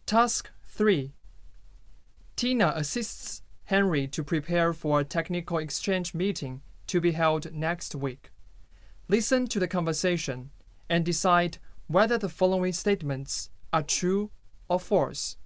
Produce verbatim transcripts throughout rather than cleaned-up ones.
Task three. Tina assists Henry to prepare for a technical exchange meeting to be held next week. Listen to the conversation and decide whether the following statements are true or false.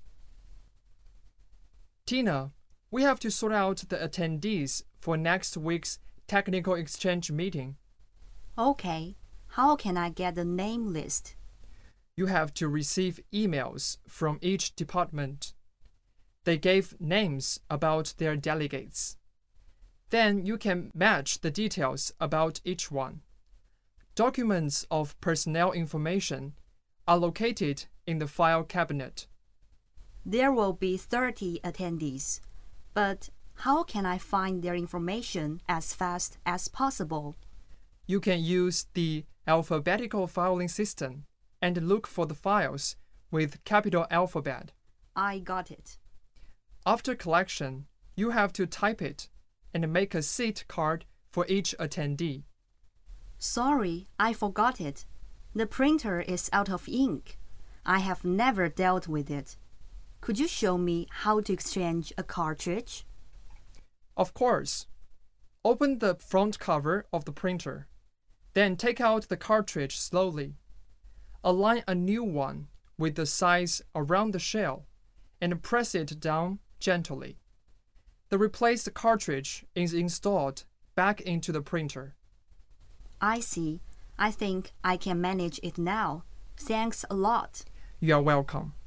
Tina, we have to sort out the attendees for next week's technical exchange meeting. Okay, how can I get the name list? You have to receive emails from each department. They gave names about their delegates. Then you can match the details about each one. Documents of personnel information are located in the file cabinet. There will be thirty attendees, but how can I find their information as fast as possible? You can use the alphabetical filing system and look for the files with capital alphabet. I got it. After collection, you have to type it and make a seat card for each attendee. Sorry, I forgot it. The printer is out of ink. I have never dealt with it. Could you show me how to exchange a cartridge? Of course. Open the front cover of the printer. Then take out the cartridge slowly. Align a new one with the size around the shell and press it down gently. The replaced cartridge is installed back into the printer. I see. I think I can manage it now. Thanks a lot. You are welcome.